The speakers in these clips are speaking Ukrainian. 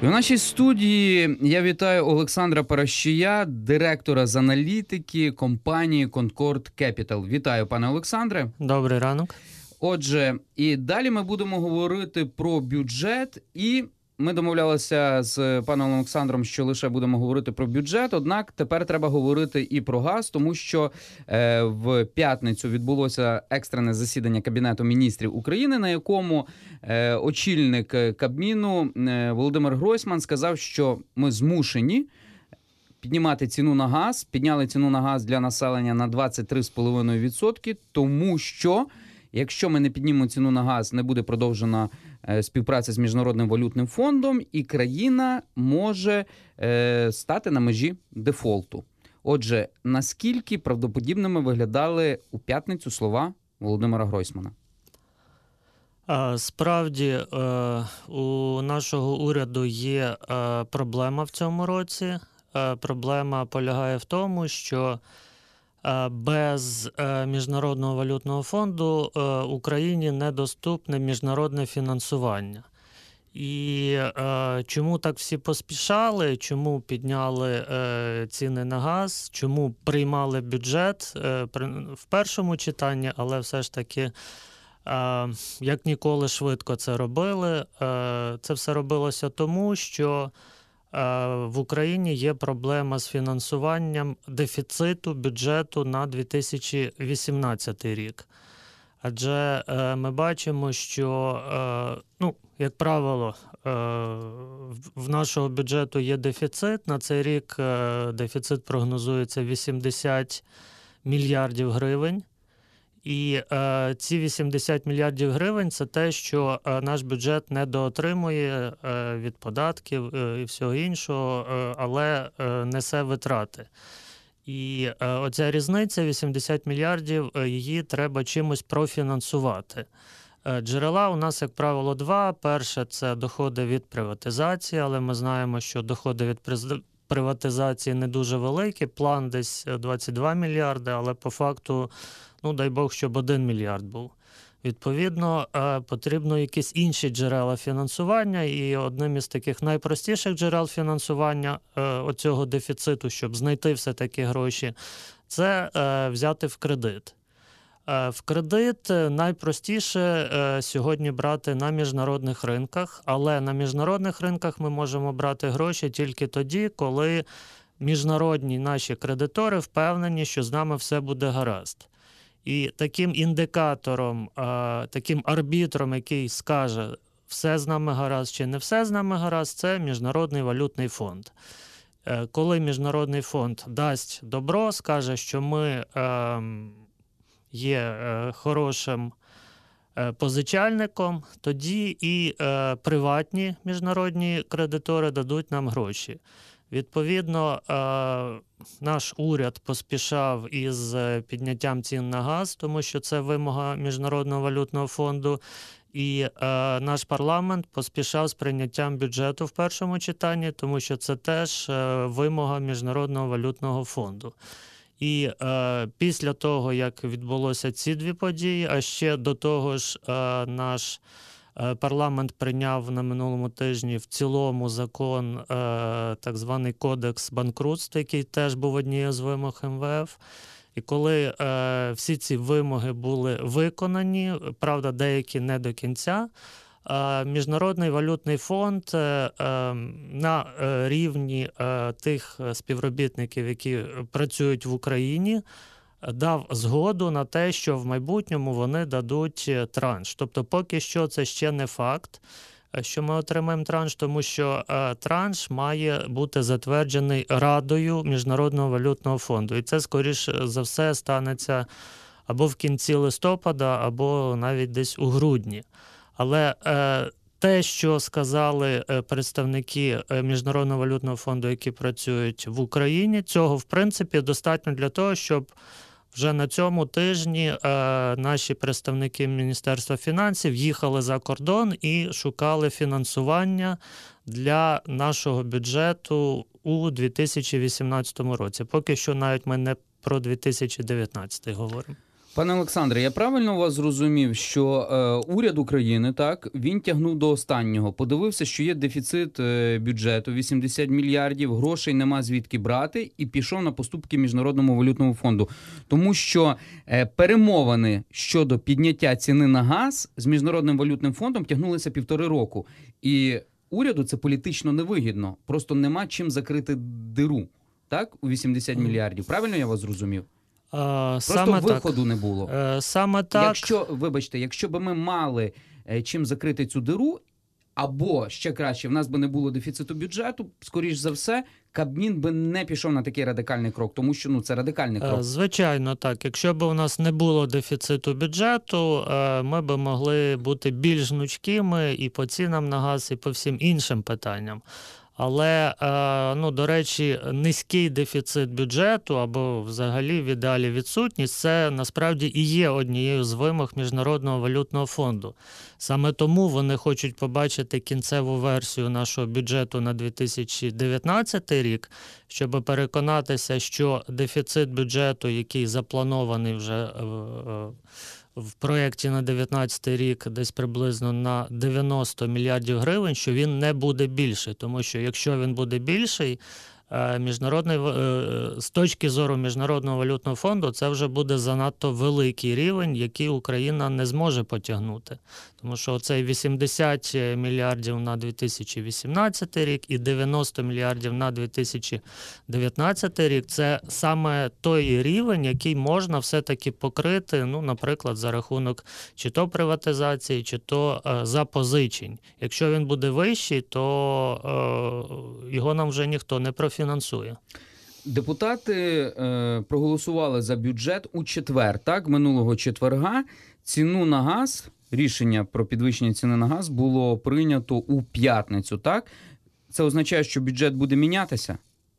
І у нашій студії я вітаю Олександра Паращія, директора з аналітики компанії Concord Capital. Вітаю, пане Олександре. Добрий ранок. Отже, і далі ми будемо говорити про бюджет, і ми домовлялися з паном Олександром, що лише будемо говорити про бюджет, однак тепер треба говорити і про газ, тому що в п'ятницю відбулося екстрене засідання Кабінету міністрів України, на якому очільник Кабміну Володимир Гройсман сказав, що ми змушені піднімати ціну на газ, підняли ціну на газ для населення на 23,5%, тому що якщо ми не піднімемо ціну на газ, не буде продовжена співпраця з Міжнародним валютним фондом, і країна може стати на межі дефолту. Отже, наскільки правдоподібними виглядали у п'ятницю слова Володимира Гройсмана? Справді, у нашого уряду є проблема в цьому році. Проблема полягає в тому, що без Міжнародного валютного фонду Україні недоступне міжнародне фінансування. І чому так всі поспішали, чому підняли ціни на газ, чому приймали бюджет в першому читанні, але все ж таки як ніколи швидко це робили. Це все робилося тому, що в Україні є проблема з фінансуванням дефіциту бюджету на 2018 рік. Адже ми бачимо, що, як правило, в нашого бюджету є дефіцит. На цей рік дефіцит прогнозується 80 мільярдів гривень. І ці 80 мільярдів гривень – це те, що наш бюджет недоотримує від податків і всього іншого, але несе витрати. І оця різниця 80 мільярдів, її треба чимось профінансувати. Джерела у нас, як правило, два. Перше – це доходи від приватизації, але ми знаємо, що доходи від приватизації не дуже великі. План десь 22 мільярди, але по факту, дай Бог, щоб 1 мільярд був. Відповідно, потрібно якісь інші джерела фінансування, і одним із таких найпростіших джерел фінансування оцього дефіциту, щоб знайти все-таки гроші, це взяти в кредит. В кредит найпростіше сьогодні брати на міжнародних ринках, але на міжнародних ринках ми можемо брати гроші тільки тоді, коли міжнародні наші кредитори впевнені, що з нами все буде гаразд. І таким індикатором, таким арбітром, який скаже, все з нами гаразд чи не все з нами гаразд, це Міжнародний валютний фонд. Коли Міжнародний фонд дасть добро, скаже, що ми є хорошим позичальником, тоді і приватні міжнародні кредитори дадуть нам гроші. Відповідно, наш уряд поспішав із підняттям цін на газ, тому що це вимога Міжнародного валютного фонду, і наш парламент поспішав з прийняттям бюджету в першому читанні, тому що це теж вимога Міжнародного валютного фонду. І після того, як відбулося ці дві події, а ще до того ж наш парламент прийняв на минулому тижні в цілому закон, так званий Кодекс банкрутства, який теж був однією з вимог МВФ. І коли всі ці вимоги були виконані, правда, деякі не до кінця, Міжнародний валютний фонд на рівні тих співробітників, які працюють в Україні, дав згоду на те, що в майбутньому вони дадуть транш. Тобто поки що це ще не факт, що ми отримаємо транш, тому що транш має бути затверджений Радою Міжнародного валютного фонду. І це, скоріш за все, станеться або в кінці листопада, або навіть десь у грудні. Але те, що сказали представники Міжнародного валютного фонду, які працюють в Україні, цього, в принципі, достатньо для того, щоб вже на цьому тижні наші представники Міністерства фінансів їхали за кордон і шукали фінансування для нашого бюджету у 2018 році. Поки що навіть ми не про 2019 говоримо. Пане Олександре, я правильно вас зрозумів, що уряд України, так, він тягнув до останнього, подивився, що є дефіцит бюджету 80 мільярдів, грошей нема звідки брати, і пішов на поступки Міжнародному валютному фонду. Тому що перемовини щодо підняття ціни на газ з Міжнародним валютним фондом тягнулися 1,5 року. І уряду це політично невигідно, просто нема чим закрити диру, так, у 80 мільярдів. Правильно я вас зрозумів? Просто Саме виходу так. не було. Саме так. Якщо б ми мали чим закрити цю диру, або ще краще, в нас би не було дефіциту бюджету, скоріш за все, Кабмін би не пішов на такий радикальний крок, тому що це радикальний крок. Звичайно, так. Якщо б у нас не було дефіциту бюджету, ми б могли бути більш гнучкими і по цінам на газ, і по всім іншим питанням. Але, до речі, низький дефіцит бюджету або взагалі в ідеалі відсутність – це насправді і є однією з вимог Міжнародного валютного фонду. Саме тому вони хочуть побачити кінцеву версію нашого бюджету на 2019 рік, щоб переконатися, що дефіцит бюджету, який запланований вже в проєкті на 2019 рік десь приблизно на 90 мільярдів гривень, що він не буде більший. Тому що якщо він буде більший, з точки зору Міжнародного валютного фонду це вже буде занадто великий рівень, який Україна не зможе потягнути. Тому що оцей 80 мільярдів на 2018 рік і 90 мільярдів на 2019 рік – це саме той рівень, який можна все-таки покрити, наприклад, за рахунок чи то приватизації, чи то запозичень. Якщо він буде вищий, то його нам вже ніхто не профінансує. Депутати проголосували за бюджет у четвер, так, минулого четверга. Ціну на газ, рішення про підвищення ціни на газ було прийнято у п'ятницю, так? Це означає, що бюджет буде мінятися?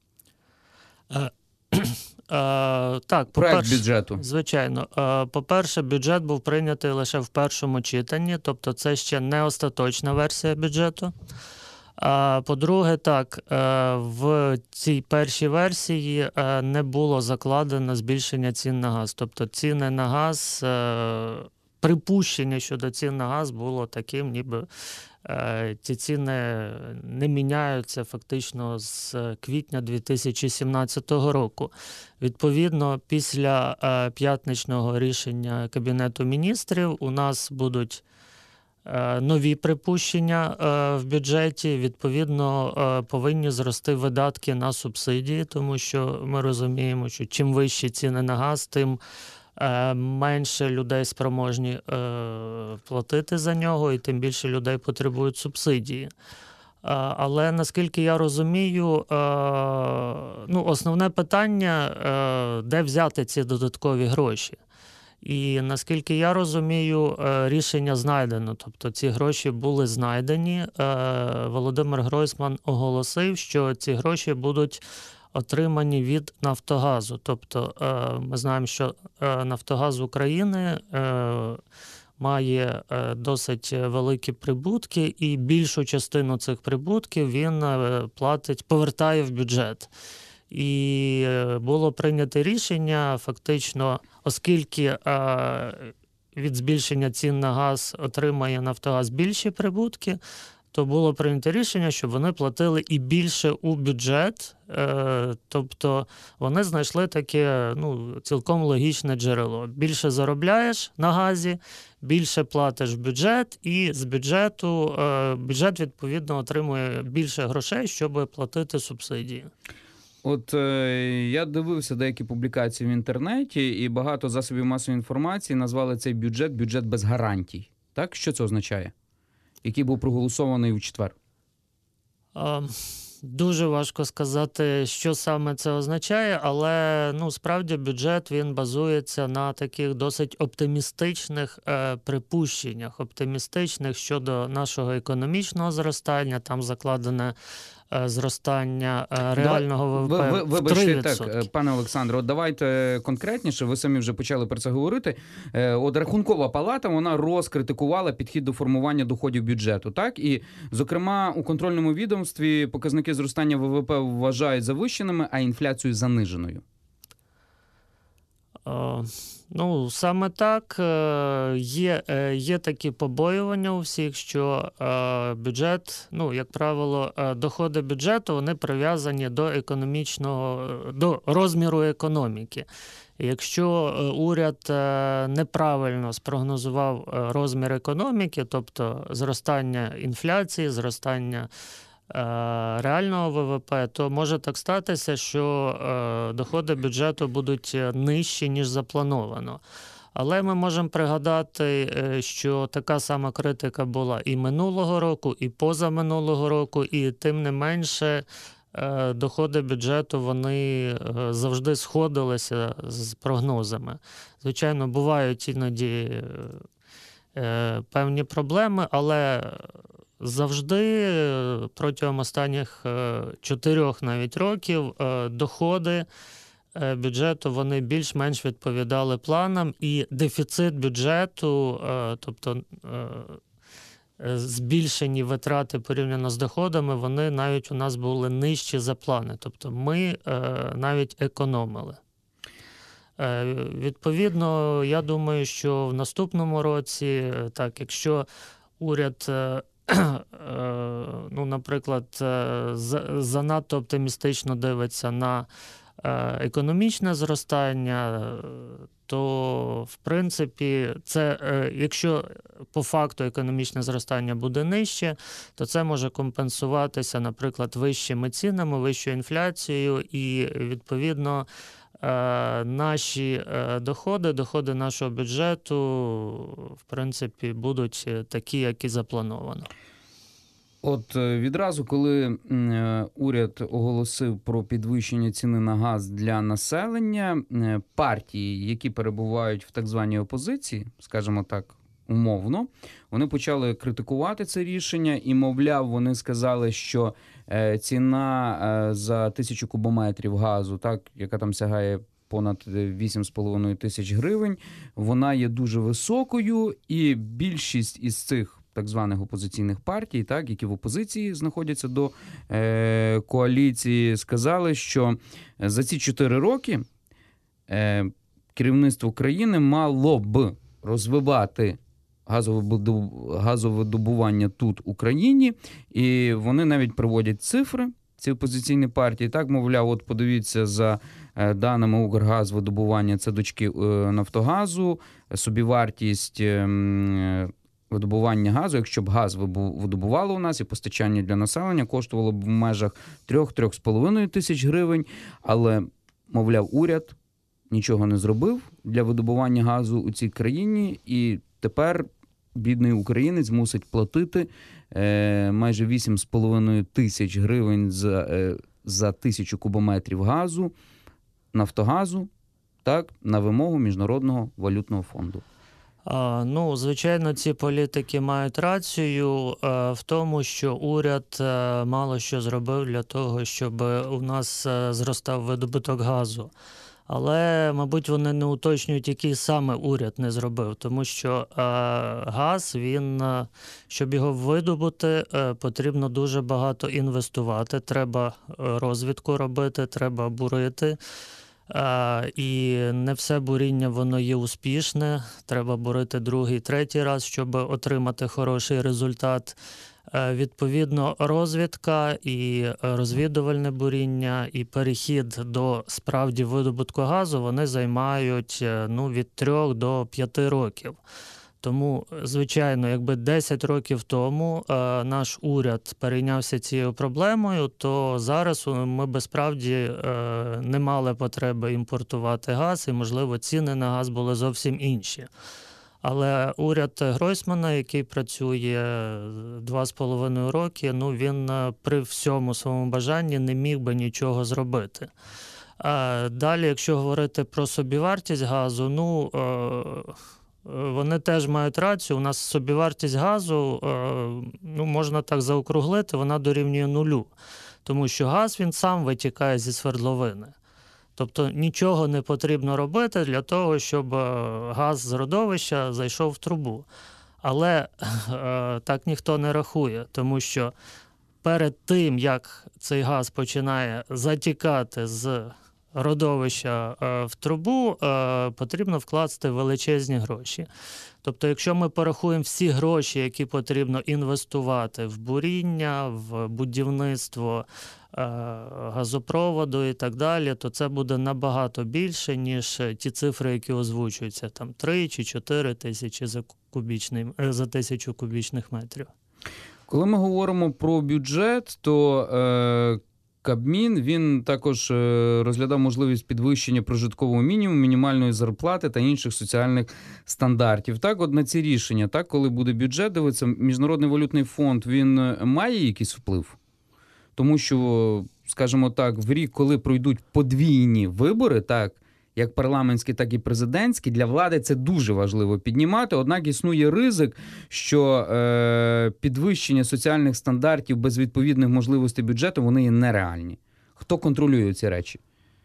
Так, проект бюджету. Звичайно. По-перше, бюджет був прийнятий лише в першому читанні, тобто це ще не остаточна версія бюджету. По-друге, так, в цій першій версії не було закладено збільшення цін на газ. Тобто ціни на газ, припущення щодо цін на газ було таким, ніби ці ціни не міняються фактично з квітня 2017 року. Відповідно, після п'ятничного рішення Кабінету міністрів у нас будуть нові припущення в бюджеті, відповідно, повинні зрости видатки на субсидії, тому що ми розуміємо, що чим вищі ціни на газ, тим менше людей спроможні платити за нього, і тим більше людей потребують субсидії. Але, наскільки я розумію, основне питання – де взяти ці додаткові гроші. І, наскільки я розумію, рішення знайдено. Тобто ці гроші були знайдені. Володимир Гройсман оголосив, що ці гроші будуть отримані від «Нафтогазу». Тобто ми знаємо, що «Нафтогаз України» має досить великі прибутки, і більшу частину цих прибутків він повертає в бюджет. І було прийнято рішення, фактично, оскільки від збільшення цін на газ отримає «Нафтогаз» більші прибутки, то було прийнято рішення, щоб вони платили і більше у бюджет. Тобто вони знайшли таке цілком логічне джерело. Більше заробляєш на газі, більше платиш в бюджет, і з бюджету бюджет, відповідно, отримує більше грошей, щоб платити субсидії. От я дивився деякі публікації в інтернеті, і багато засобів масової інформації назвали цей бюджет без гарантій. Так? Що це означає? Який був проголосований у четвер? Дуже важко сказати, що саме це означає, але справді бюджет він базується на таких досить оптимістичних припущеннях, оптимістичних щодо нашого економічного зростання, там закладене зростання реального ВВП в 3%. Вибачте, так, пане Олександре, от давайте конкретніше, ви самі вже почали про це говорити. От Рахункова палата, вона розкритикувала підхід до формування доходів бюджету, так? І, зокрема, у контрольному відомстві показники зростання ВВП вважають завищеними, а інфляцію заниженою. Ну, саме так. Є такі побоювання у всіх, що бюджет, ну, як правило, доходи бюджету, вони прив'язані до розміру економіки. І якщо уряд неправильно спрогнозував розмір економіки, тобто зростання інфляції, зростання реального ВВП, то може так статися, що доходи бюджету будуть нижчі, ніж заплановано. Але ми можемо пригадати, що така сама критика була і минулого року, і позаминулого року, і тим не менше доходи бюджету вони завжди сходилися з прогнозами. Звичайно, бувають іноді певні проблеми, але завжди протягом останніх 4 навіть років доходи бюджету вони більш-менш відповідали планам, і дефіцит бюджету, тобто збільшені витрати порівняно з доходами, вони навіть у нас були нижчі за плани. Тобто ми навіть економили. Відповідно, я думаю, що в наступному році, так, якщо уряд, ну, наприклад, занадто оптимістично дивиться на економічне зростання, то, в принципі, якщо по факту економічне зростання буде нижче, то це може компенсуватися, наприклад, вищими цінами, вищою інфляцією, і, відповідно, наші доходи нашого бюджету, в принципі, будуть такі, як і заплановано. От відразу, коли уряд оголосив про підвищення ціни на газ для населення, партії, які перебувають в так званій опозиції, скажімо так, умовно, вони почали критикувати це рішення і, мовляв, вони сказали, що ціна за 1000 кубометрів газу, так, яка там сягає понад 8,5 тисяч гривень, вона є дуже високою, і більшість із цих так званих опозиційних партій, так, які в опозиції знаходяться до коаліції, сказали, що за ці 4 роки керівництво країни мало б розвивати газовидобування тут, в Україні, і вони навіть приводять цифри, ці опозиційні партії, так, мовляв, от подивіться, за даними Укргазвидобування, це дочки Нафтогазу, собівартість видобування газу, якщо б газ видобувало у нас і постачання для населення коштувало б в межах 3-3,5 тисяч гривень, але, мовляв, уряд нічого не зробив для видобування газу у цій країні, і тепер бідний українець мусить платити майже 8,5 тисяч гривень за 1000 кубометрів газу, Нафтогазу, так, на вимогу Міжнародного валютного фонду. Ну, звичайно, ці політики мають рацію в тому, що уряд мало що зробив для того, щоб у нас зростав видобуток газу. Але, мабуть, вони не уточнюють, який саме уряд не зробив, тому що газ, щоб його видобути, потрібно дуже багато інвестувати, треба розвідку робити, треба бурити. І не все буріння, воно є успішне, треба бурити другий, третій раз, щоб отримати хороший результат. Відповідно, розвідка і розвідувальне буріння, і перехід до справді видобутку газу, вони займають від 3 до 5 років. Тому, звичайно, якби 10 років тому наш уряд перейнявся цією проблемою, то зараз ми б справді не мали потреби імпортувати газ, і, можливо, ціни на газ були зовсім інші. Але уряд Гройсмана, який працює 2,5 роки, він при всьому своєму бажанні не міг би нічого зробити. Далі, якщо говорити про собівартість газу, вони теж мають рацію. У нас собівартість газу, можна так заокруглити, вона дорівнює 0. Тому що газ, він сам витікає зі свердловини. Тобто нічого не потрібно робити для того, щоб газ з родовища зайшов в трубу. Але так ніхто не рахує, тому що перед тим, як цей газ починає затікати з родовища в трубу, потрібно вкласти величезні гроші. Тобто, якщо ми порахуємо всі гроші, які потрібно інвестувати в буріння, в будівництво газопроводу і так далі, то це буде набагато більше, ніж ті цифри, які озвучуються, там 3 чи 4 тисячі за 1000 кубічних метрів. Коли ми говоримо про бюджет, то Кабмін, він також розглядав можливість підвищення прожиткового мінімуму, мінімальної зарплати та інших соціальних стандартів. Так, от на ці рішення, так, коли буде бюджет, дивиться, Міжнародний валютний фонд, він має якийсь вплив? Тому що, скажімо так, в рік, коли пройдуть подвійні вибори, так, як парламентські, так і президентські, для влади це дуже важливо піднімати. Однак існує ризик, що підвищення соціальних стандартів без відповідних можливостей бюджету, вони є нереальні. Хто контролює ці речі?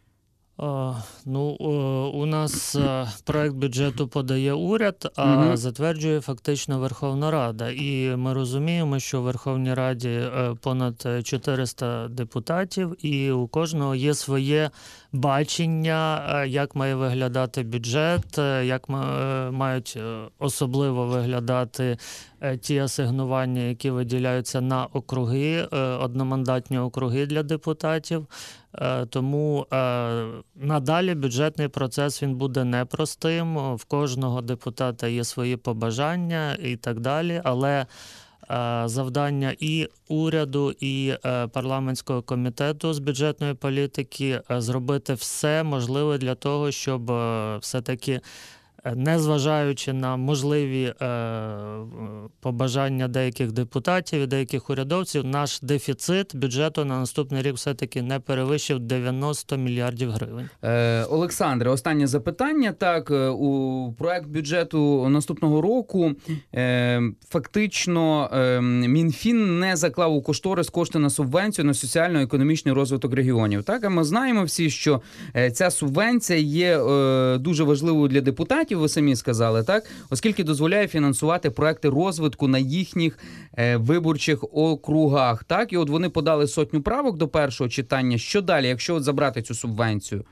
У нас проект бюджету подає уряд, а затверджує фактично Верховна Рада. І ми розуміємо, що в Верховній Раді понад 400 депутатів, і у кожного є своє бачення, як має виглядати бюджет, як мають особливо виглядати ті асигнування, які виділяються на округи, одномандатні округи для депутатів. Тому надалі бюджетний процес він буде непростим, в кожного депутата є свої побажання і так далі, але завдання і уряду, і парламентського комітету з бюджетної політики зробити все можливе для того, щоб все-таки, незважаючи на можливі побажання деяких депутатів і деяких урядовців, наш дефіцит бюджету на наступний рік все-таки не перевищив 90 мільярдів гривень. Олександре, останнє запитання. Так, у проект бюджету наступного року фактично Мінфін не заклав у кошторис кошти на субвенцію на соціально-економічний розвиток регіонів. Так, а ми знаємо всі, що ця субвенція є дуже важливою для депутатів, ви самі сказали, так? Оскільки дозволяє фінансувати проекти розвитку на їхніх виборчих округах. Так? І от вони подали 100 правок до першого читання. Що далі, якщо от забрати цю субвенцію?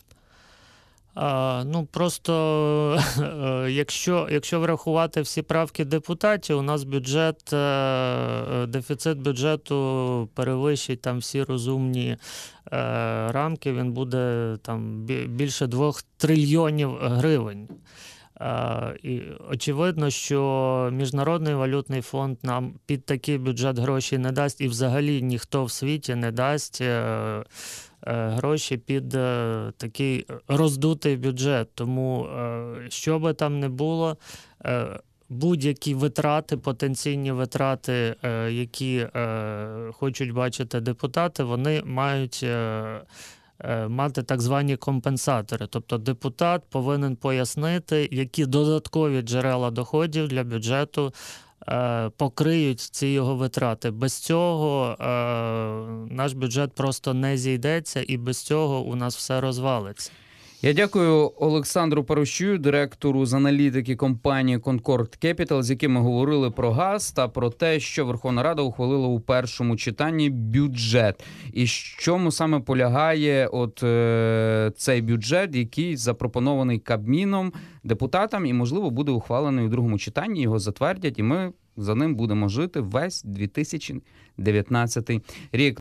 Просто якщо врахувати всі правки депутатів, у нас дефіцит бюджету перевищить там всі розумні рамки, він буде там більше 2 трильйонів гривень. І очевидно, що Міжнародний валютний фонд нам під такий бюджет гроші не дасть, і взагалі ніхто в світі не дасть гроші під такий роздутий бюджет. Тому, що би там не було, будь-які витрати, потенційні витрати, які хочуть бачити депутати, вони мають мати так звані компенсатори. Тобто депутат повинен пояснити, які додаткові джерела доходів для бюджету покриють ці його витрати. Без цього наш бюджет просто не зійдеться, і без цього у нас все розвалиться. Я дякую Олександру Парощію, директору з аналітики компанії Concord Capital, з яким ми говорили про газ та про те, що Верховна Рада ухвалила у першому читанні бюджет. І в чому саме полягає цей бюджет, який запропонований Кабміном депутатам і, можливо, буде ухвалений у другому читанні, його затвердять, і ми за ним будемо жити весь 2019 рік.